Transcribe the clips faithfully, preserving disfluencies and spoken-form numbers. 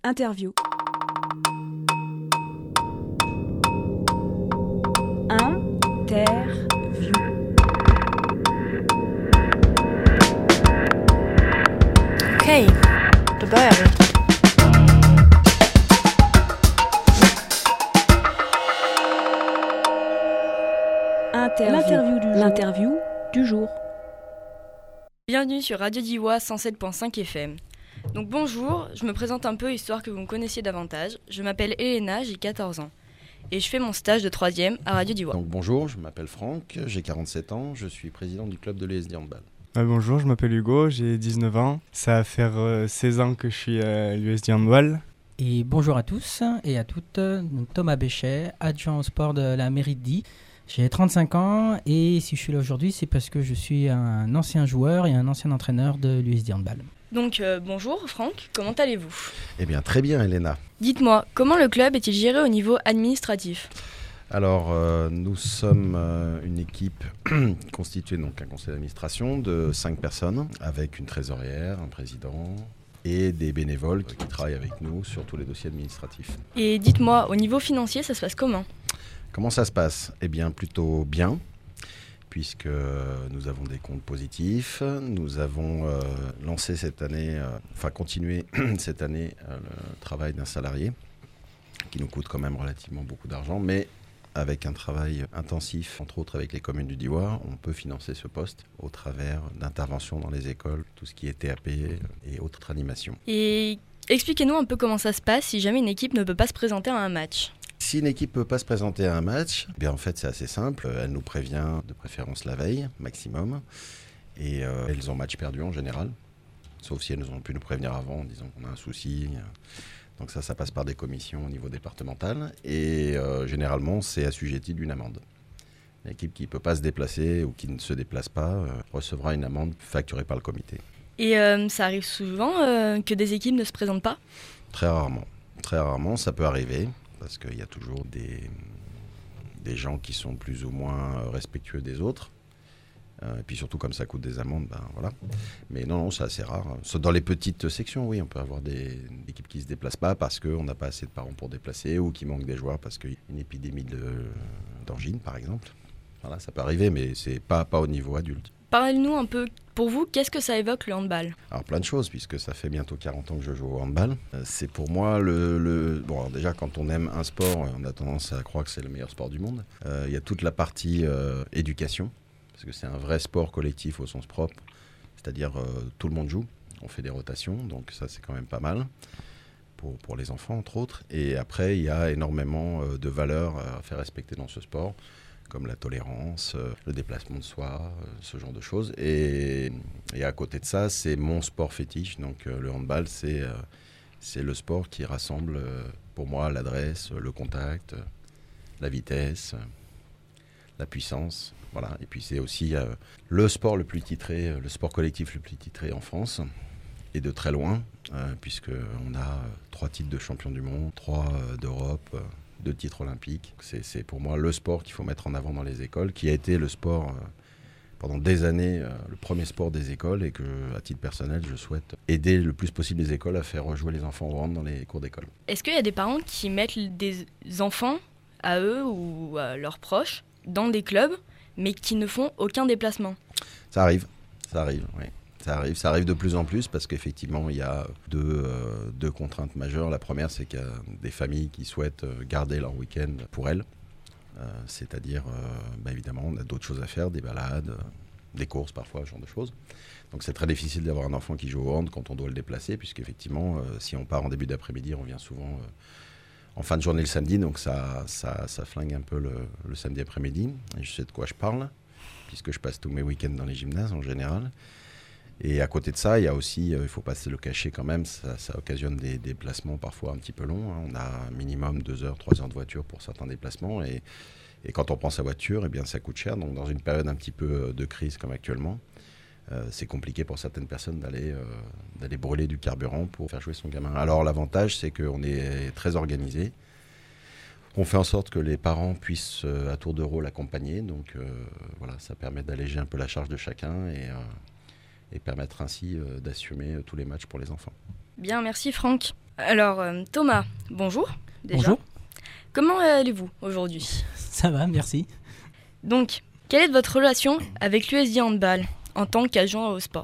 Interview. Interview. Okej, då börjar vi. Interview. L'interview du jour. L'interview du jour. Bienvenue sur Radio Diois cent sept virgule cinq F M. Donc bonjour, je me présente un peu histoire que vous me connaissiez davantage. Je m'appelle Elena, j'ai quatorze ans et je fais mon stage de troisième à Radio Diois. Donc bonjour, je m'appelle Franck, j'ai quarante-sept ans, je suis président du club de l'U S D Handball. Euh, bonjour, je m'appelle Hugo, j'ai dix-neuf ans. Ça va faire euh, seize ans que je suis à l'U S D Handball. Et bonjour à tous et à toutes, donc Thomas Béchet, adjoint au sport de la mairie de Die. J'ai trente-cinq ans et si je suis là aujourd'hui, c'est parce que je suis un ancien joueur et un ancien entraîneur de l'U S D Handball. Donc euh, bonjour Franck, comment allez-vous ? Eh bien très bien Elena. Dites-moi, comment le club est-il géré au niveau administratif ? Alors euh, nous sommes euh, une équipe constituée, donc un conseil d'administration de cinq personnes avec une trésorière, un président et des bénévoles qui travaillent avec nous sur tous les dossiers administratifs. Et dites-moi, au niveau financier, ça se passe comment ? Comment ça se passe ? Eh bien plutôt bien, puisque nous avons des comptes positifs. Nous avons euh, lancé cette année, euh, enfin continué cette année euh, le travail d'un salarié qui nous coûte quand même relativement beaucoup d'argent, mais avec un travail intensif, entre autres avec les communes du Diois, on peut financer ce poste au travers d'interventions dans les écoles, tout ce qui est T A P et autres animations. Et expliquez-nous un peu comment ça se passe si jamais une équipe ne peut pas se présenter à un match. Si une équipe ne peut pas se présenter à un match, eh bien en fait c'est assez simple. Elle nous prévient de préférence la veille, maximum. Et euh, elles ont match perdu en général. Sauf si elles nous ont pu nous prévenir avant en disant qu'on a un souci. Donc ça, ça passe par des commissions au niveau départemental. Et euh, généralement, c'est assujetti d'une amende. L'équipe qui ne peut pas se déplacer ou qui ne se déplace pas euh, recevra une amende facturée par le comité. Et euh, ça arrive souvent euh, que des équipes ne se présentent pas ? Très rarement. Très rarement, ça peut arriver. Parce qu'il y a toujours des, des gens qui sont plus ou moins respectueux des autres. Euh, et puis surtout, comme ça coûte des amendes, ben voilà. Mais non, non, c'est assez rare. Dans les petites sections, oui, on peut avoir des, des équipes qui ne se déplacent pas parce qu'on n'a pas assez de parents pour déplacer ou qui manquent des joueurs parce qu'il y a une épidémie de, d'angine, par exemple. Voilà, ça peut arriver, mais c'est pas, pas au niveau adulte. Parlez-nous un peu, pour vous, qu'est-ce que ça évoque le handball ? Alors plein de choses, puisque ça fait bientôt quarante ans que je joue au handball. Euh, c'est pour moi le... le... Bon, alors déjà, quand on aime un sport, on a tendance à croire que c'est le meilleur sport du monde. Euh, il y a toute la partie euh, éducation, parce que c'est un vrai sport collectif au sens propre. C'est-à-dire, euh, tout le monde joue, on fait des rotations, donc ça, c'est quand même pas mal, pour, pour les enfants, entre autres. Et après, il y a énormément euh, de valeurs à faire respecter dans ce sport, comme la tolérance, euh, le déplacement de soi, euh, ce genre de choses. Et, et à côté de ça, c'est mon sport fétiche. Donc euh, le handball, c'est, euh, c'est le sport qui rassemble, euh, pour moi, l'adresse, le contact, euh, la vitesse, euh, la puissance. Voilà. Et puis c'est aussi euh, le sport le plus titré, euh, le sport collectif le plus titré en France, et de très loin, euh, puisqu'on a euh, trois titres de champion du monde, trois euh, d'Europe, euh, de titres olympiques. C'est, c'est pour moi le sport qu'il faut mettre en avant dans les écoles, qui a été le sport euh, pendant des années, euh, le premier sport des écoles, et que, à titre personnel, je souhaite aider le plus possible les écoles à faire jouer les enfants au hand dans les cours d'école. Est-ce qu'il y a des parents qui mettent des enfants à eux ou à leurs proches dans des clubs, mais qui ne font aucun déplacement ? Ça arrive, ça arrive, oui. Ça arrive, ça arrive de plus en plus parce qu'effectivement, il y a deux, euh, deux contraintes majeures. La première, c'est qu'il y a des familles qui souhaitent garder leur week-end pour elles. Euh, c'est-à-dire, euh, bah évidemment, on a d'autres choses à faire, des balades, euh, des courses parfois, ce genre de choses. Donc c'est très difficile d'avoir un enfant qui joue au hand quand on doit le déplacer, puisqu'effectivement, euh, si on part en début d'après-midi, on revient souvent euh, en fin de journée le samedi. Donc ça, ça, ça flingue un peu le, le samedi après-midi. Et je sais de quoi je parle, puisque je passe tous mes week-ends dans les gymnases en général. Et à côté de ça, il y a aussi, il euh, ne faut pas se le cacher quand même, ça, ça occasionne des déplacements parfois un petit peu longs. Hein. On a un minimum deux heures, trois heures de voiture pour certains déplacements. Et, et quand on prend sa voiture, eh bien, ça coûte cher. Donc dans une période un petit peu de crise comme actuellement, euh, c'est compliqué pour certaines personnes d'aller, euh, d'aller brûler du carburant pour faire jouer son gamin. Alors l'avantage, c'est qu'on est très organisé. On fait en sorte que les parents puissent, euh, à tour de rôle, accompagner. Donc euh, voilà, ça permet d'alléger un peu la charge de chacun et... Euh, et permettre ainsi euh, d'assumer euh, tous les matchs pour les enfants. Bien, merci Franck. Alors, euh, Thomas, bonjour. Déjà. Bonjour. Comment allez-vous aujourd'hui ? Ça va, merci. Donc, quelle est votre relation avec l'U S D Handball en tant qu'adjoint au sport ?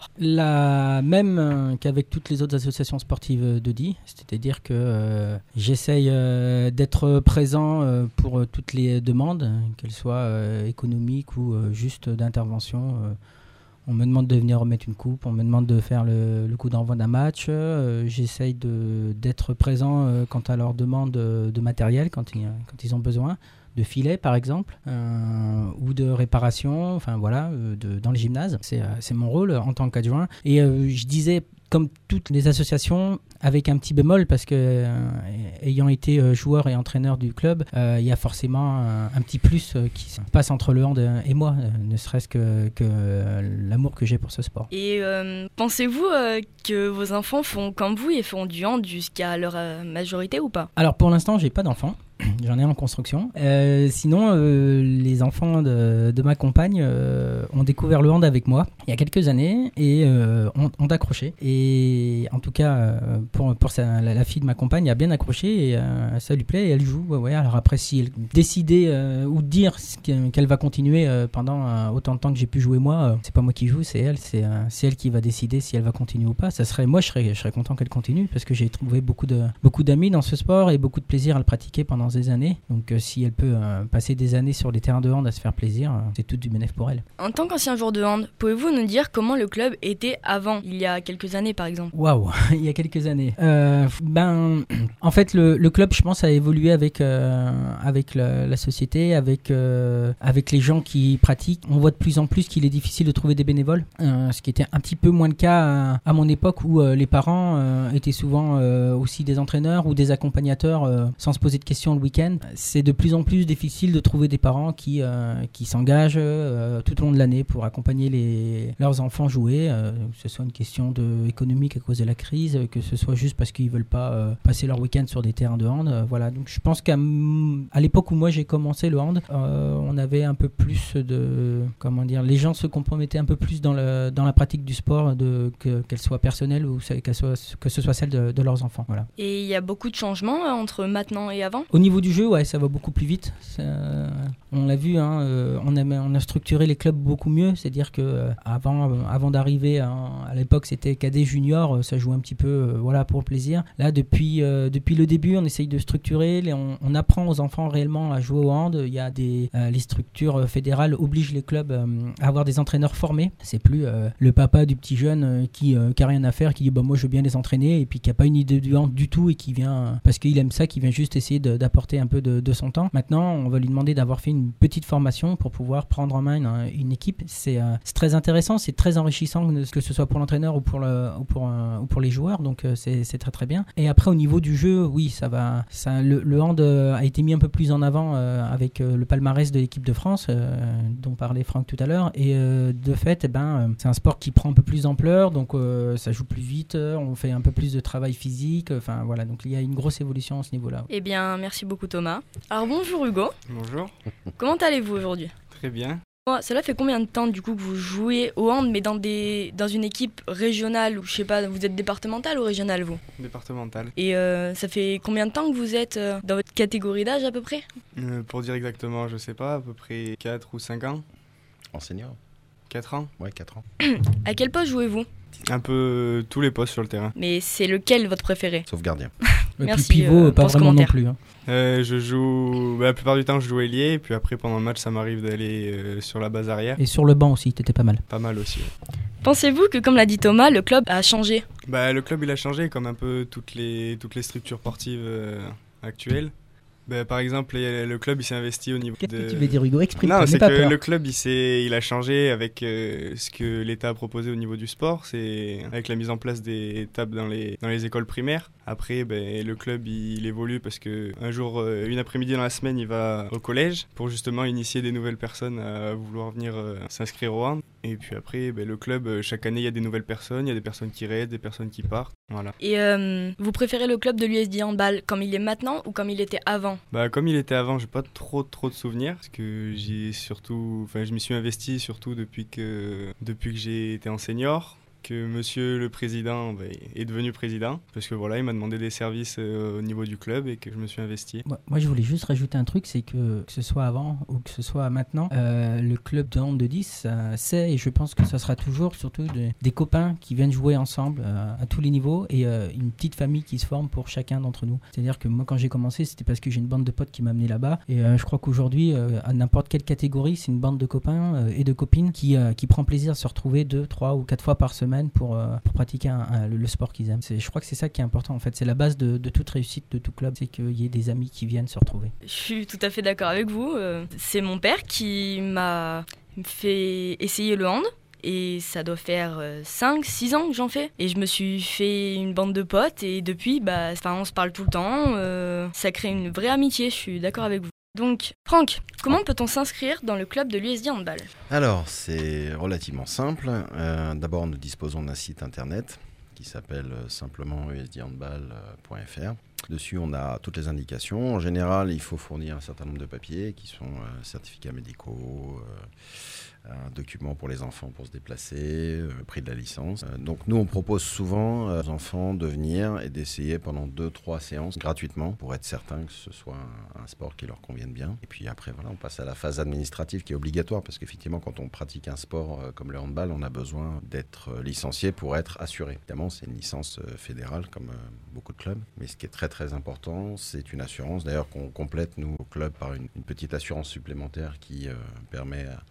La même euh, qu'avec toutes les autres associations sportives de D I, c'est-à-dire que euh, j'essaye euh, d'être présent euh, pour euh, toutes les demandes, qu'elles soient euh, économiques ou euh, juste d'intervention. Euh, on me demande de venir remettre une coupe, on me demande de faire le, le coup d'envoi d'un match. Euh, j'essaye de, d'être présent euh, quant à leurs demandes de, de matériel, quand ils, quand ils ont besoin. De filets par exemple, euh, ou de réparation, enfin voilà, euh, de, dans le gymnase. C'est, euh, c'est mon rôle en tant qu'adjoint. Et euh, je disais, comme toutes les associations, avec un petit bémol, parce que euh, ayant été euh, joueur et entraîneur du club, euh, il y a forcément un, un petit plus euh, qui se passe entre le hand et moi, euh, ne serait-ce que, que euh, l'amour que j'ai pour ce sport. Et euh, pensez-vous euh, que vos enfants font comme vous et font du hand jusqu'à leur euh, majorité ou pas ? Alors pour l'instant, j'ai pas d'enfants. J'en ai en construction. Euh, sinon, euh, les enfants de, de ma compagne euh, ont découvert le hand avec moi il y a quelques années et euh, ont, ont accroché. Et en tout cas, euh, pour, pour sa, la, la fille de ma compagne a bien accroché et euh, ça lui plaît et elle joue. Ouais, ouais. Alors après, si elle décidait euh, ou dire qu'elle va continuer euh, pendant euh, autant de temps que j'ai pu jouer moi, euh, c'est pas moi qui joue, c'est elle. C'est, euh, c'est elle qui va décider si elle va continuer ou pas. Ça serait, moi, je serais, je serais content qu'elle continue parce que j'ai trouvé beaucoup, de, beaucoup d'amis dans ce sport et beaucoup de plaisir à le pratiquer pendant des années. Donc euh, si elle peut euh, passer des années sur les terrains de hand à se faire plaisir, euh, c'est tout du bénéfice pour elle. En tant qu'ancien joueur de hand, pouvez-vous nous dire comment le club était avant, il y a quelques années par exemple ? Waouh, il y a quelques années. Euh, ben, en fait, le, le club, je pense, a évolué avec, euh, avec la, la société, avec, euh, avec les gens qui pratiquent. On voit de plus en plus qu'il est difficile de trouver des bénévoles, euh, ce qui était un petit peu moins le cas à, à mon époque où euh, les parents euh, étaient souvent euh, aussi des entraîneurs ou des accompagnateurs euh, sans se poser de questions le week-end. C'est de plus en plus difficile de trouver des parents qui, euh, qui s'engagent euh, tout au long de l'année pour accompagner les, leurs enfants jouer, euh, que ce soit une question de, économique à cause de la crise, que ce soit juste parce qu'ils ne veulent pas euh, passer leur week-end sur des terrains de hand. Euh, voilà. Donc je pense qu'à à l'époque où moi j'ai commencé le hand, euh, on avait un peu plus de... Comment dire, les gens se compromettaient un peu plus dans, le, dans la pratique du sport, de, que, qu'elle soit personnelle ou qu'elle soit, que ce soit celle de, de leurs enfants. Voilà. Et il y a beaucoup de changements euh, entre maintenant et avant ? Au niveau du jeu, ouais, ça va beaucoup plus vite. Ça, on l'a vu, hein, euh, on, a, on a structuré les clubs beaucoup mieux. C'est-à-dire que euh, avant, euh, avant d'arriver à, à l'époque, c'était cadet junior, euh, ça jouait un petit peu, euh, voilà, pour le plaisir. Là, depuis, euh, depuis le début, on essaye de structurer. Les, on, on apprend aux enfants réellement à jouer au hand. Il y a des, euh, les structures fédérales obligent les clubs euh, à avoir des entraîneurs formés. C'est plus euh, le papa du petit jeune euh, qui n'a euh, rien à faire, qui dit bah moi je veux bien les entraîner et puis qui n'a pas une idée du hand du tout et qui vient euh, parce qu'il aime ça, qui vient juste essayer de, d'apporter un peu de, de son temps. Maintenant, on va lui demander d'avoir fait une petite formation pour pouvoir prendre en main une, une équipe. C'est, euh, c'est très intéressant, c'est très enrichissant, que ce soit pour l'entraîneur ou pour, le, ou pour, euh, ou pour les joueurs, donc euh, c'est, c'est très très bien. Et après, au niveau du jeu, oui, ça va. Ça, le, le hand euh, a été mis un peu plus en avant euh, avec euh, le palmarès de l'équipe de France, euh, dont parlait Franck tout à l'heure. Et euh, de fait, eh ben, euh, c'est un sport qui prend un peu plus d'ampleur, donc euh, ça joue plus vite, on fait un peu plus de travail physique. Enfin voilà, donc il y a une grosse évolution à ce niveau-là. Eh bien, merci beaucoup Thomas. Alors bonjour Hugo. Bonjour. Comment allez-vous aujourd'hui ? Très bien. Cela fait combien de temps du coup que vous jouez au hand, mais dans, des, dans une équipe régionale ou je sais pas, vous êtes départemental ou régional vous ? Départemental. Et euh, ça fait combien de temps que vous êtes euh, dans votre catégorie d'âge à peu près ? euh, Pour dire exactement, je sais pas, à peu près quatre ou cinq ans. En senior ? quatre ans. Ouais, quatre ans. À quel poste jouez-vous ? Un peu euh, tous les postes sur le terrain. Mais c'est lequel votre préféré ? Sauf gardien. Et Merci, puis pivot, euh, pas pour ce vraiment non commentaire. plus. Hein. Euh, je joue, bah, la plupart du temps je joue ailier, et puis après pendant le match ça m'arrive d'aller euh, sur la base arrière. Et sur le banc aussi, t'étais pas mal. Pas mal aussi. Ouais. Pensez-vous que, comme l'a dit Thomas, le club a changé ? Bah, le club il a changé comme un peu toutes les, toutes les structures sportives euh, actuelles. Bah, par exemple, le club il s'est investi au niveau Qu'est-ce de... que tu veux dire, Hugo ? Exprime-toi, Non, n'aie c'est pas que peur. le club il, s'est, il a changé avec euh, ce que l'État a proposé au niveau du sport, c'est avec la mise en place des tables dans les, dans les écoles primaires. Après, ben, le club il, il évolue parce qu'un jour, euh, une après-midi dans la semaine, il va au collège pour justement initier des nouvelles personnes à vouloir venir euh, s'inscrire au hand. Et puis après, ben, le club, euh, chaque année, il y a des nouvelles personnes, il y a des personnes qui restent, des personnes qui partent. Voilà. Et euh, vous préférez le club de l'U S D Handball comme il est maintenant ou comme il était avant ? Bah, comme il était avant, j'ai pas trop trop de souvenirs parce que j'ai surtout, enfin, je m'y suis investi surtout depuis que depuis que j'ai été en senior. que monsieur le président bah, est devenu président, parce que voilà, il m'a demandé des services euh, au niveau du club et que je me suis investi. Moi, moi je voulais juste rajouter un truc, c'est que que ce soit avant ou que ce soit maintenant, euh, le club de hand de dix, euh, c'est, et je pense que ça sera toujours, surtout de, des copains qui viennent jouer ensemble euh, à tous les niveaux, et euh, une petite famille qui se forme pour chacun d'entre nous. C'est-à-dire que moi, quand j'ai commencé, c'était parce que j'ai une bande de potes qui m'a amené là-bas, et euh, je crois qu'aujourd'hui, euh, à n'importe quelle catégorie, c'est une bande de copains euh, et de copines qui, euh, qui prend plaisir à se retrouver deux, trois ou quatre fois par semaine pour, euh, pour pratiquer un, un, le, le sport qu'ils aiment. C'est, je crois que c'est ça qui est important, en fait. C'est la base de, de toute réussite de tout club, c'est qu'il y ait des amis qui viennent se retrouver. Je suis tout à fait d'accord avec vous. Euh, c'est mon père qui m'a fait essayer le hand. Et ça doit faire euh, cinq six ans que j'en fais. Et je me suis fait une bande de potes. Et depuis, bah, on se parle tout le temps. Euh, ça crée une vraie amitié, je suis d'accord avec vous. Donc, Franck, comment peut-on s'inscrire dans le club de l'U S D Handball ? Alors, c'est relativement simple. Euh, d'abord, nous disposons d'un site internet qui s'appelle simplement u s d handball point f r. Dessus, on a toutes les indications. En général, il faut fournir un certain nombre de papiers qui sont euh, certificats médicaux, euh, un document pour les enfants pour se déplacer, euh, prix de la licence. Euh, donc nous, on propose souvent euh, aux enfants de venir et d'essayer pendant deux trois séances gratuitement pour être certain que ce soit un, un sport qui leur convienne bien. Et puis après, voilà, on passe à la phase administrative qui est obligatoire parce qu'effectivement, quand on pratique un sport euh, comme le handball, on a besoin d'être euh, licencié pour être assuré. Évidemment, c'est une licence euh, fédérale comme euh, beaucoup de clubs. Mais ce qui est très très important, c'est une assurance. D'ailleurs, qu'on complète, nous, au club, par une, une petite assurance supplémentaire qui euh, permet à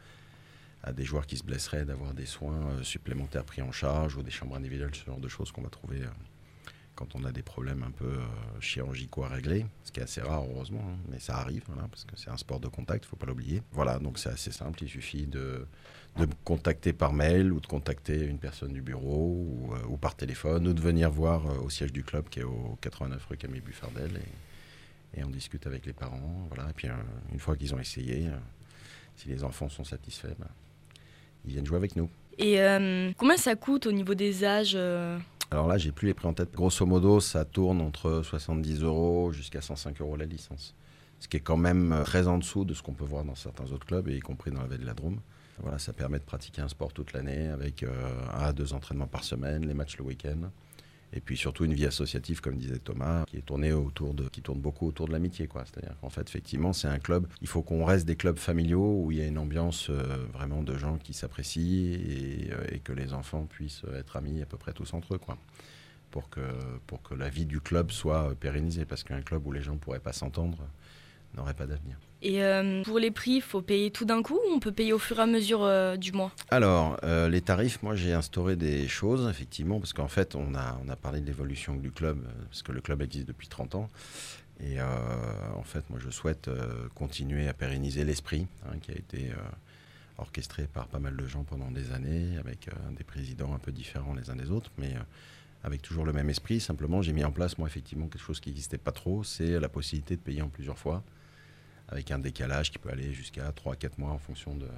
à des joueurs qui se blesseraient d'avoir des soins euh, supplémentaires pris en charge ou des chambres individuelles, ce genre de choses qu'on va trouver euh, quand on a des problèmes un peu euh, chirurgicaux à régler, ce qui est assez rare heureusement, hein, mais ça arrive, voilà, parce que c'est un sport de contact, il ne faut pas l'oublier. Voilà, donc c'est assez simple, il suffit de, de me contacter par mail ou de contacter une personne du bureau ou, euh, ou par téléphone ou de venir voir euh, au siège du club qui est au quatre-vingt-neuf rue Camille Buffardel et, et on discute avec les parents, voilà, et puis euh, une fois qu'ils ont essayé, euh, si les enfants sont satisfaits, ben, ils viennent jouer avec nous. Et euh, combien ça coûte au niveau des âges euh... Alors là, j'ai plus les prix en tête. Grosso modo, ça tourne entre soixante-dix euros jusqu'à cent cinq euros la licence. Ce qui est quand même très en dessous de ce qu'on peut voir dans certains autres clubs, et y compris dans la Vallée de la Drôme. Voilà, ça permet de pratiquer un sport toute l'année avec euh, un à deux entraînements par semaine, les matchs le week-end. Et puis surtout une vie associative, comme disait Thomas, qui est tournée autour de, qui tourne beaucoup autour de l'amitié, quoi. C'est-à-dire qu'en fait, effectivement, c'est un club. Il faut qu'on reste des clubs familiaux où il y a une ambiance euh, vraiment de gens qui s'apprécient et, euh, et que les enfants puissent être amis à peu près tous entre eux, quoi. Pour que pour que la vie du club soit pérennisée, parce qu'un club où les gens ne pourraient pas s'entendre n'aurait pas d'avenir. Et euh, pour les prix, il faut payer tout d'un coup ou on peut payer au fur et à mesure euh, du mois ? Alors, euh, les tarifs, moi j'ai instauré des choses, effectivement, parce qu'en fait, on a, on a parlé de l'évolution du club, parce que le club existe depuis trente ans. Et euh, en fait, moi je souhaite euh, continuer à pérenniser l'esprit, hein, qui a été euh, orchestré par pas mal de gens pendant des années, avec euh, des présidents un peu différents les uns des autres, mais euh, avec toujours le même esprit. Simplement, j'ai mis en place, moi, effectivement, quelque chose qui n'existait pas trop, c'est la possibilité de payer en plusieurs fois, avec un décalage qui peut aller jusqu'à trois à quatre mois en fonction de,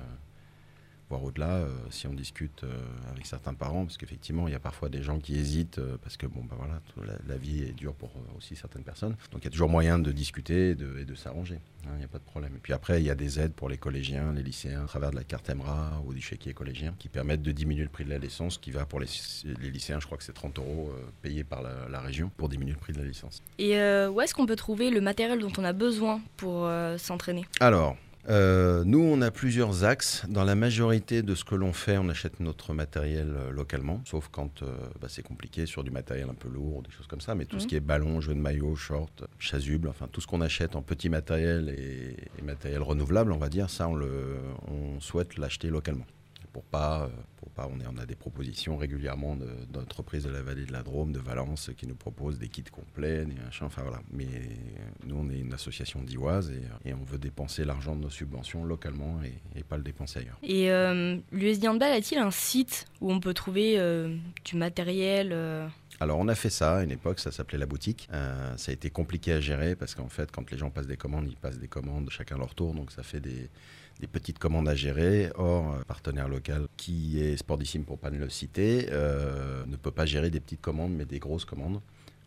voire au-delà, euh, si on discute euh, avec certains parents, parce qu'effectivement, il y a parfois des gens qui hésitent, euh, parce que bon, bah voilà, la, la vie est dure pour euh, aussi certaines personnes. Donc il y a toujours moyen de discuter et de, et de s'arranger, hein, il n'y a pas de problème. Et puis après, il y a des aides pour les collégiens, les lycéens, à travers de la carte EMRA ou du chéquier collégien, qui permettent de diminuer le prix de la licence, qui va pour les, les lycéens, je crois que c'est trente euros euh, payés par la, la région pour diminuer le prix de la licence. Et euh, où est-ce qu'on peut trouver le matériel dont on a besoin pour euh, s'entraîner ? Alors, Euh, nous, on a plusieurs axes. Dans la majorité de ce que l'on fait, on achète notre matériel euh, localement, sauf quand euh, bah, c'est compliqué sur du matériel un peu lourd, des choses comme ça. Mais tout mmh. ce qui est ballon, jeu de maillot, short, chasuble, enfin tout ce qu'on achète en petit matériel et, et matériel renouvelable, on va dire, ça, on, le, on souhaite l'acheter localement. Pour pas, pour pas, on, est, on a des propositions régulièrement de, d'entreprises de la Vallée de la Drôme, de Valence, qui nous proposent des kits complets, des machins, enfin voilà. Mais nous, on est une association d'Ivoise et, et on veut dépenser l'argent de nos subventions localement et, et pas le dépenser ailleurs. Et euh, l'U S D Handball a-t-il un site où on peut trouver euh, du matériel euh... Alors on a fait ça à une époque, ça s'appelait La Boutique. Euh, ça a été compliqué à gérer parce qu'en fait, quand les gens passent des commandes, ils passent des commandes chacun leur tour, donc ça fait des... des petites commandes à gérer. Or, un partenaire local qui est Sportissime, pour ne pas le citer, euh, ne peut pas gérer des petites commandes, mais des grosses commandes.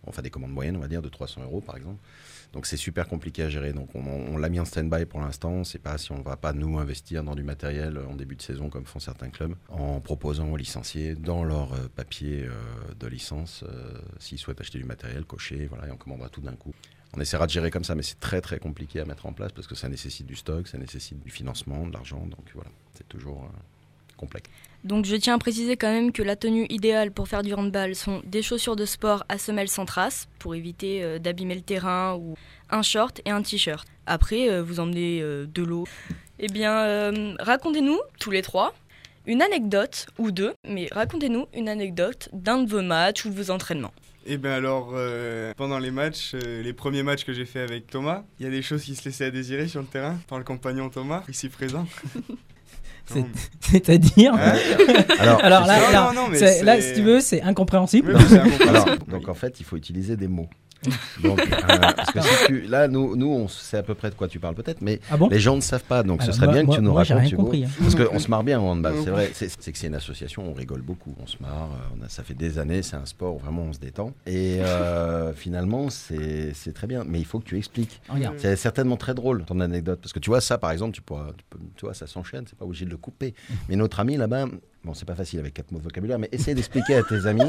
enfin des commandes moyennes, on va dire, de trois cents euros par exemple. Donc c'est super compliqué à gérer. Donc on, on l'a mis en stand-by pour l'instant. On ne sait pas si on ne va pas nous investir dans du matériel en début de saison comme font certains clubs, en proposant aux licenciés dans leur euh, papier euh, de licence, euh, s'ils souhaitent acheter du matériel, cocher, voilà, et on commandera tout d'un coup. On essaiera de gérer comme ça, mais c'est très très compliqué à mettre en place parce que ça nécessite du stock, ça nécessite du financement, de l'argent. Donc voilà, c'est toujours euh, complexe. Donc je tiens à préciser quand même que la tenue idéale pour faire du handball sont des chaussures de sport à semelles sans traces pour éviter euh, d'abîmer le terrain, ou un short et un t-shirt. Après, euh, vous emmenez euh, de l'eau. Eh bien, euh, racontez-nous, tous les trois, une anecdote, ou deux, mais racontez-nous une anecdote d'un de vos matchs ou de vos entraînements. Et bien alors, euh, pendant les matchs, euh, les premiers matchs que j'ai fait avec Thomas, il y a des choses qui se laissaient à désirer sur le terrain par le compagnon Thomas, ici présent. C'est, c'est-à-dire hein alors, alors là, non, là, non, non, mais c'est, c'est... là, si tu veux, c'est incompréhensible. Oui, c'est incompréhensible. Alors, donc en fait, il faut utiliser des mots. Donc, euh, parce que si tu, là, nous, nous, on sait à peu près de quoi tu parles peut-être, mais Ah bon les gens ne savent pas. Donc, Alors, ce serait moi, bien moi, que tu nous moi, j'ai racontes, rien Hugo, compris, hein. parce qu'on se marre bien en handball. C'est vrai. C'est, c'est que c'est une association, on rigole beaucoup, on se marre. On a, ça fait des années, c'est un sport où vraiment on se détend. Et euh, finalement, c'est, c'est très bien. Mais il faut que tu expliques. Regarde. C'est certainement très drôle ton anecdote, parce que tu vois ça, par exemple, tu pourras, tu, peux, tu vois, ça s'enchaîne. C'est pas obligé de le couper. Mais notre ami là-bas. Bon, c'est pas facile avec quatre mots de vocabulaire, mais essaye d'expliquer à tes amis,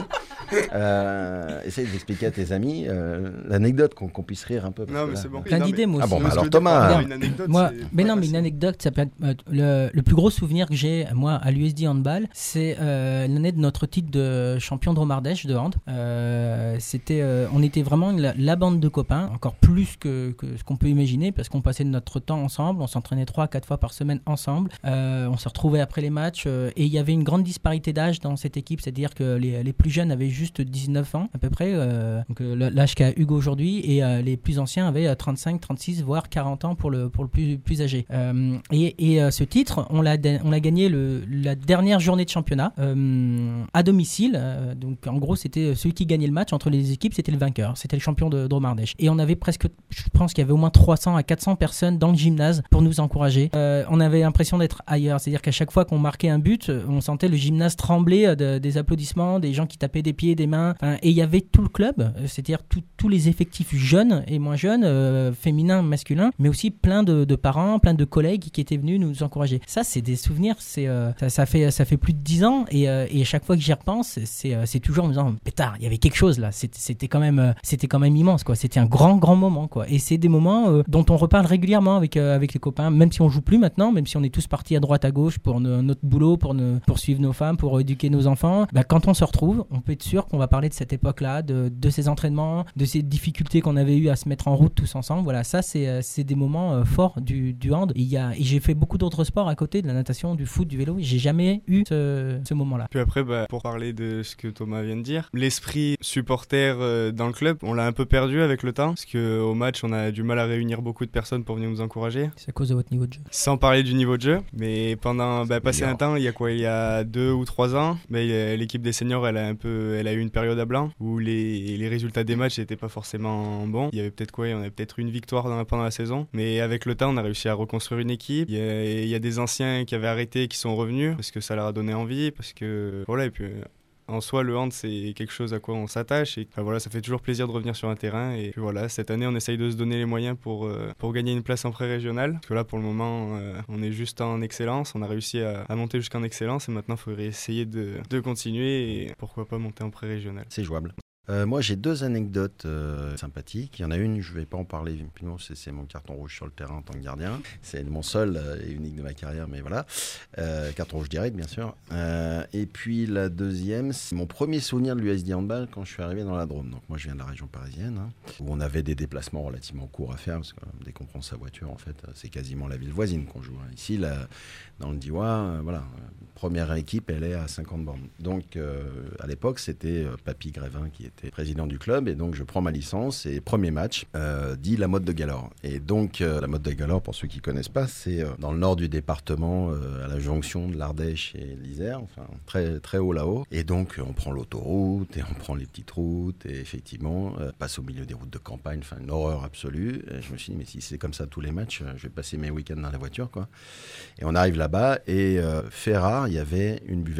euh, essaye d'expliquer à tes amis euh, l'anecdote, qu'on, qu'on puisse rire un peu. Non, mais là, c'est bon. Plein Non, d'idées, mais... moi Ah aussi. bon, bah alors je Thomas, dire, euh, une anecdote, Moi, c'est mais pas non, mais une facile. anecdote, ça peut être, euh, le, le plus gros souvenir que j'ai, moi, à l'U S D Handball, c'est euh, l'année de notre titre de champion de Romardèche de hand. Euh, c'était, euh, on était vraiment la, la bande de copains, encore plus que, que ce qu'on peut imaginer, parce qu'on passait notre temps ensemble, on s'entraînait trois, quatre fois par semaine ensemble, euh, on se retrouvait après les matchs, euh, et il y avait une grande disparité d'âge dans cette équipe, c'est-à-dire que les, les plus jeunes avaient juste dix-neuf ans à peu près, euh, donc euh, l'âge qu'a Hugo aujourd'hui, et euh, les plus anciens avaient euh, trente-cinq, trente-six, voire quarante ans pour le, pour le plus, plus âgé. Euh, et et euh, ce titre, on l'a, on l'a gagné le, la dernière journée de championnat euh, à domicile. Euh, donc en gros, c'était celui qui gagnait le match entre les équipes, c'était le vainqueur, c'était le champion de, de Romardèche. Et on avait presque, je pense qu'il y avait au moins trois cents à quatre cents personnes dans le gymnase pour nous encourager. Euh, on avait l'impression d'être ailleurs, c'est-à-dire qu'à chaque fois qu'on marquait un but, on sentait le gymnase trembler de, des applaudissements, des gens qui tapaient des pieds, des mains. Enfin, et il y avait tout le club, c'est-à-dire tout, tous les effectifs jeunes et moins jeunes, euh, féminins, masculins, mais aussi plein de, de parents, plein de collègues qui étaient venus nous encourager. Ça, c'est des souvenirs, c'est, euh, ça, ça, fait, ça fait plus de dix ans, et, euh, et à chaque fois que j'y repense, c'est, euh, c'est toujours en me disant, pétard, il y avait quelque chose là, c'était, c'était, quand même, euh, c'était quand même immense, quoi. C'était un grand, grand moment, quoi. Et c'est des moments euh, dont on reparle régulièrement avec, euh, avec les copains, même si on joue plus maintenant, même si on est tous partis à droite, à gauche pour ne, notre boulot, pour, ne, pour suivre nos femmes, pour éduquer nos enfants. Bah, quand on se retrouve, on peut être sûr qu'on va parler de cette époque-là, de, de ces entraînements, de ces difficultés qu'on avait eu à se mettre en route tous ensemble. Voilà, ça, c'est, c'est des moments euh, forts du, du hand. Et, y a, et j'ai fait beaucoup d'autres sports à côté, de la natation, du foot, du vélo. J'ai jamais eu ce, ce moment-là. Puis après, bah, pour parler de ce que Thomas vient de dire, l'esprit supporter euh, dans le club, on l'a un peu perdu avec le temps, parce qu'au match, on a du mal à réunir beaucoup de personnes pour venir nous encourager. C'est à cause de votre niveau de jeu. Sans parler du niveau de jeu, mais pendant, bah, passé un temps, il y a quoi, il y a deux ou trois ans, bah, l'équipe des seniors, elle a un peu, elle a eu une période à blanc où les, les résultats des matchs n'étaient pas forcément bons. Il y avait peut-être quoi, on avait peut-être une victoire dans la, pendant la saison, mais avec le temps, on a réussi à reconstruire une équipe. Il y a, il y a des anciens qui avaient arrêté, qui sont revenus parce que ça leur a donné envie, parce que voilà, et puis. En soi, le hand, c'est quelque chose à quoi on s'attache et enfin, voilà, ça fait toujours plaisir de revenir sur un terrain. Et puis, voilà, cette année, on essaye de se donner les moyens pour, euh, pour gagner une place en pré-régional. Parce que là, pour le moment, euh, on est juste en excellence. On a réussi à, à monter jusqu'en excellence et maintenant, il faudrait essayer de, de continuer et pourquoi pas monter en pré-régional. C'est jouable. Euh, moi, j'ai deux anecdotes euh, sympathiques. Il y en a une, je ne vais pas en parler, non, c'est, c'est mon carton rouge sur le terrain en tant que gardien. C'est mon seul euh, et unique de ma carrière, mais voilà. Euh, carton rouge direct, bien sûr. Euh, et puis la deuxième, c'est mon premier souvenir de l'U S D Handball quand je suis arrivé dans la Drôme. Donc moi, je viens de la région parisienne, hein, où on avait des déplacements relativement courts à faire, parce que dès qu'on prend sa voiture, en fait, c'est quasiment la ville voisine qu'on joue. Hein. Ici, la, dans le Diois, euh, voilà, première équipe, elle est à cinquante bornes. Donc, euh, à l'époque, c'était euh, Papy Grévin qui était président du club, et donc je prends ma licence, et premier match, euh, dit la Motte de Galore. Et donc, euh, la Motte de Galore, pour ceux qui ne connaissent pas, c'est euh, dans le nord du département, euh, à la jonction de l'Ardèche et l'Isère, enfin, très, très haut là-haut. Et donc, on prend l'autoroute, et on prend les petites routes, et effectivement, euh, passe au milieu des routes de campagne, enfin, une horreur absolue. Et je me suis dit, mais si c'est comme ça tous les matchs, je vais passer mes week-ends dans la voiture, quoi. Et on arrive là-bas, et euh, fait rare, il y avait une buvette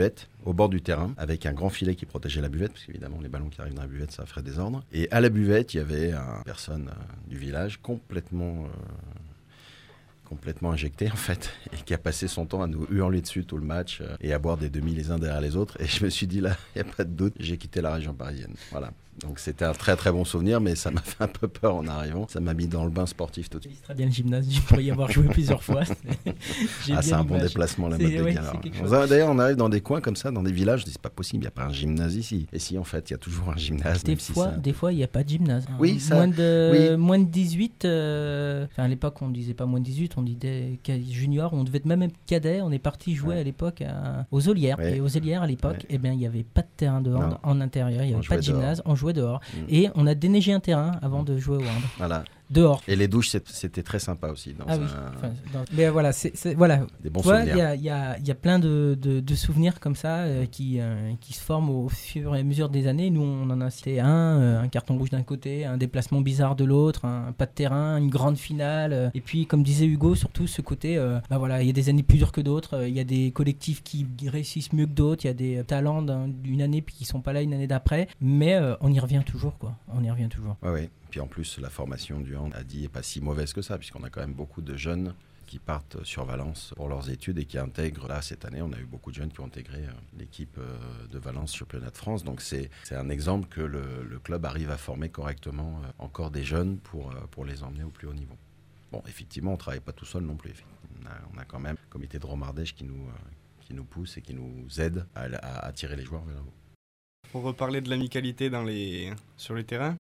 au bord du terrain, avec un grand filet qui protégeait la buvette, parce qu'évidemment, les ballons qui arrivent dans la buvette, ça ferait désordre. Et à la buvette, il y avait une personne euh, du village complètement... Euh, complètement injecté en fait, et qui a passé son temps à nous hurler dessus tout le match euh, et à boire des demi les uns derrière les autres. Et je me suis dit là, il n'y a pas de doute, j'ai quitté la région parisienne. Voilà. Donc c'était un très très bon souvenir, mais ça m'a fait un peu peur en arrivant. Ça m'a mis dans le bain sportif tout de suite. C'est très bien le gymnase, je pourrais y avoir joué plusieurs fois. Ah, c'est un bon déplacement la mode de Gare. D'ailleurs, on arrive dans des coins comme ça, dans des villages, je dis c'est pas possible, il n'y a pas un gymnase ici. Et si en fait, il y a toujours un gymnase. Des fois, si ça... des fois, il n'y a pas de gymnase. Hein. Oui, ça. Moins de, oui. moins de dix-huit. Euh... Enfin, à l'époque, on ne disait pas moins de dix-huit, on disait junior. On devait être même cadet. On est parti jouer ouais. à l'époque à... aux Olières. Ouais. Et aux Olières à l'époque, ouais. eh bien, il n'y avait pas de terrain de hand en intérieur. Il n'y avait on pas de gymnase. Dehors. On jouait dehors. Mmh. Et on a déneigé un terrain avant de jouer au hand. Voilà. Dehors. Et les douches, c'était très sympa aussi. Dans ah un... oui. Enfin, dans... Mais voilà, c'est, c'est, voilà. Des bons Toi, souvenirs. Il y a, y, a, y a plein de, de, de souvenirs comme ça euh, qui, euh, qui se forment au fur et à mesure des années. Nous, on en a cité un, euh, un carton rouge d'un côté, un déplacement bizarre de l'autre, un pas de terrain, une grande finale. Euh, et puis, comme disait Hugo, surtout ce côté, euh, bah voilà, il y a des années plus dures que d'autres. Il euh, y a des collectifs qui réussissent mieux que d'autres. Il y a des talents d'une année puis qui sont pas là une année d'après. Mais euh, on y revient toujours, quoi. On y revient toujours. Ouais, ouais. Puis en plus, la formation du hand a dit n'est pas si mauvaise que ça, puisqu'on a quand même beaucoup de jeunes qui partent sur Valence pour leurs études et qui intègrent, là, cette année, on a eu beaucoup de jeunes qui ont intégré euh, l'équipe euh, de Valence Championnat de France. Donc c'est, c'est un exemple que le, le club arrive à former correctement euh, encore des jeunes pour, euh, pour les emmener au plus haut niveau. Bon, effectivement, on ne travaille pas tout seul non plus. On a, on a quand même le comité de Romardèche qui nous, euh, qui nous pousse et qui nous aide à, à attirer les joueurs vers là-haut. Pour reparler de l'amicalité dans les, sur les terrains,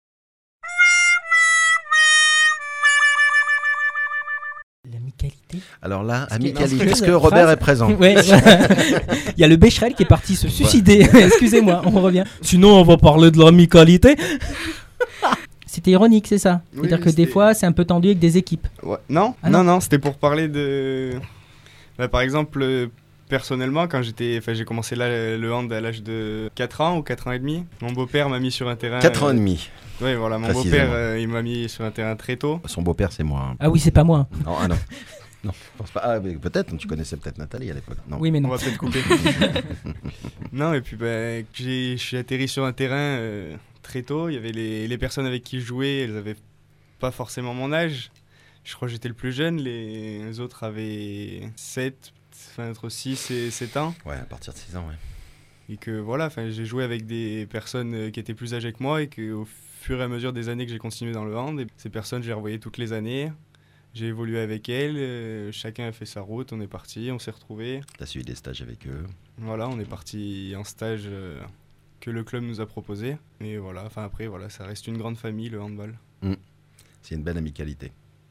l'amicalité. Alors là, Est-ce amicalité, que, est-ce que Robert est présent? Ouais. Il y a le Becherel qui est parti se suicider. Ouais. Excusez-moi, on revient. Sinon, on va parler de l'amicalité. C'était ironique, c'est ça? Oui, C'est-à-dire oui, que c'était... des fois, c'est un peu tendu avec des équipes. Ouais. Non, ah non, non, non, c'était pour parler de... Bah, par exemple, euh, personnellement, quand j'étais... Enfin, j'ai commencé là, le hand à l'âge de quatre ans ou quatre ans et demi. Mon beau-père m'a mis sur un terrain... quatre ans et demi. Oui, voilà, mon beau-père, euh, il m'a mis sur un terrain très tôt. Son beau-père, c'est moi. Hein. Ah oui, c'est pas moi. Non, ah non. Non, je pense pas. Ah, mais peut-être, tu connaissais peut-être Nathalie à l'époque. Non. Oui, mais non. On va peut-être couper. Non, et puis bah, j'ai, je suis atterri sur un terrain euh, très tôt. Il y avait les, les personnes avec qui je jouais, elles avaient pas forcément mon âge. Je crois que j'étais le plus jeune, les, les autres avaient sept, enfin entre six et sept ans. Ouais, à partir de six ans, ouais. Et que voilà, j'ai joué avec des personnes qui étaient plus âgées que moi et qu'au fur et à mesure des années que j'ai continué dans le hand, et ces personnes, je les revoyais toutes les années. J'ai évolué avec elles, euh, chacun a fait sa route, on est parti, on s'est retrouvés. T'as suivi des stages avec eux? Voilà, on est parti en stage euh, que le club nous a proposé. Et voilà, enfin après, voilà, ça reste une grande famille, le handball. Mmh. C'est une belle amicalité.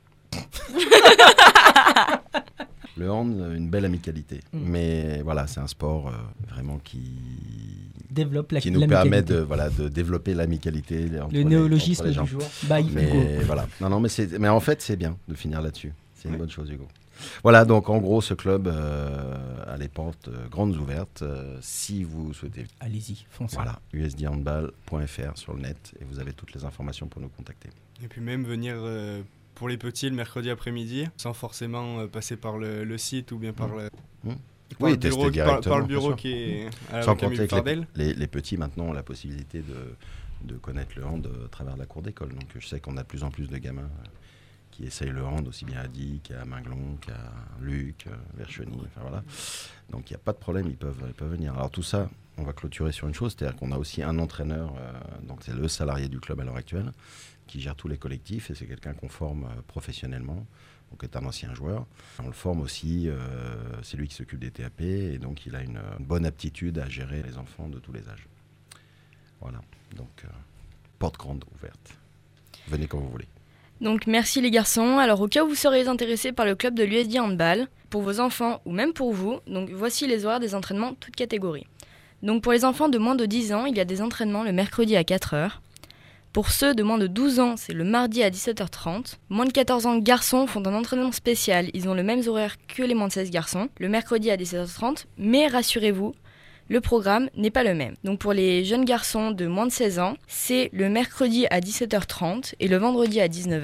Le hand, une belle amicalité. Mmh. Mais voilà, c'est un sport euh, vraiment qui... développe la, qui nous permet de, voilà, de développer l'amicalité entre le les, néologisme entre les gens. du jour. Bah, mais, voilà. non, non, mais, c'est, mais en fait, c'est bien de finir là-dessus. C'est une ouais. bonne chose, Hugo. Voilà, donc en gros, ce club euh, a les portes euh, grandes ouvertes. Euh, si vous souhaitez... Allez-y, foncez. Voilà, u s d handball point f r sur le net et vous avez toutes les informations pour nous contacter. Et puis même venir... Euh, pour les petits, le mercredi après-midi, sans forcément euh, passer par le, le site ou bien par le... Mmh. Par, oui, le bureau, par, par le bureau qui est à sans compter que les, les, les petits maintenant ont la possibilité de, de connaître le hand à travers la cour d'école. Donc je sais qu'on a de plus en plus de gamins qui essayent le hand aussi bien à Die qu'à Minglon, qu'à Luc, Vercheny, enfin voilà. Donc il n'y a pas de problème, ils peuvent, ils peuvent venir. Alors tout ça, on va clôturer sur une chose, c'est-à-dire qu'on a aussi un entraîneur, euh, donc c'est le salarié du club à l'heure actuelle, qui gère tous les collectifs et c'est quelqu'un qu'on forme euh, professionnellement. Donc est un ancien joueur. On le forme aussi, euh, c'est lui qui s'occupe des T A P et donc il a une, une bonne aptitude à gérer les enfants de tous les âges. Voilà, donc euh, porte grande ouverte. Venez quand vous voulez. Donc merci les garçons. Alors au cas où vous seriez intéressés par le club de l'U S D Handball, pour vos enfants ou même pour vous, donc voici les horaires des entraînements toutes catégories. Donc pour les enfants de moins de dix ans, il y a des entraînements le mercredi à quatre heures. Pour ceux de moins de douze ans, c'est le mardi à dix-sept heures trente. Moins de quatorze ans garçons font un entraînement spécial. Ils ont le même horaire que les moins de seize garçons, le mercredi à dix-sept heures trente. Mais rassurez-vous, le programme n'est pas le même. Donc pour les jeunes garçons de moins de seize ans, c'est le mercredi à dix-sept heures trente et le vendredi à dix-neuf heures.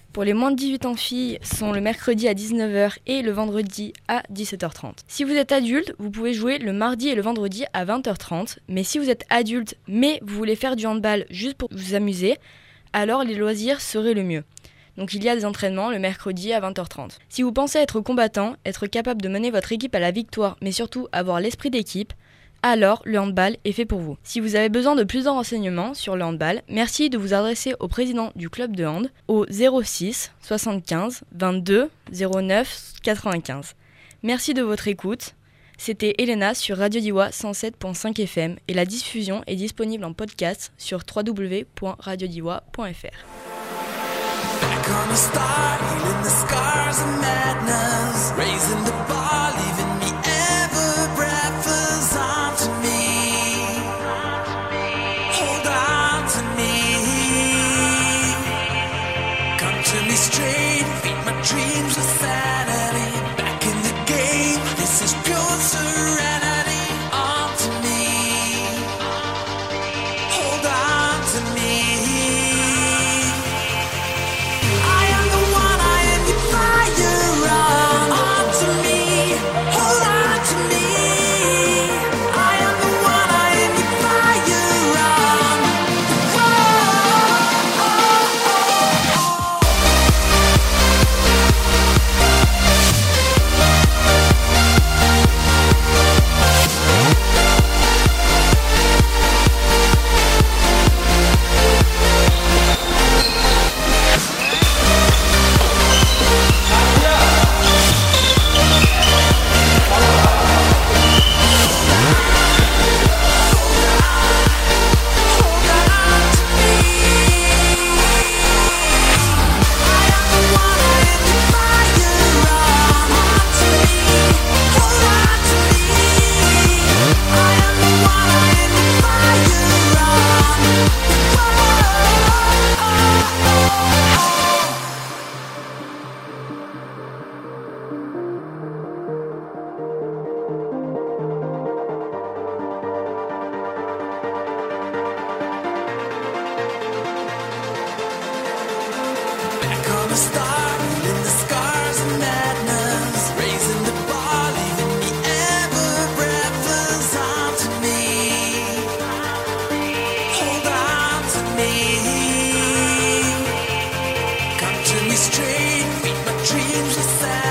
pour les moins de dix-huit ans filles sont le mercredi à dix-neuf heures et le vendredi à dix-sept heures trente. Si vous êtes adulte, vous pouvez jouer le mardi et le vendredi à vingt heures trente. Mais si vous êtes adulte mais vous voulez faire du handball juste pour vous amuser, alors les loisirs seraient le mieux. Donc il y a des entraînements le mercredi à vingt heures trente. Si vous pensez être combattant, être capable de mener votre équipe à la victoire, mais surtout avoir l'esprit d'équipe, alors le handball est fait pour vous. Si vous avez besoin de plus de renseignements sur le handball, merci de vous adresser au président du club de hand au zéro six soixante-quinze vingt-deux zéro neuf quatre-vingt-quinze. Merci de votre écoute. C'était Elena sur Radio Diois cent sept virgule cinq F M et la diffusion est disponible en podcast sur w w w point radio diois point f r. Back on a star, healing the scars of madness, raising the bar, leaving me ever breathless. Onto me, hold on to me, come to me straight, feed my dreams with sanity. Back in the game, this is pure serenity. Onto me, hold on to me. Straight, feed my dreams with sand.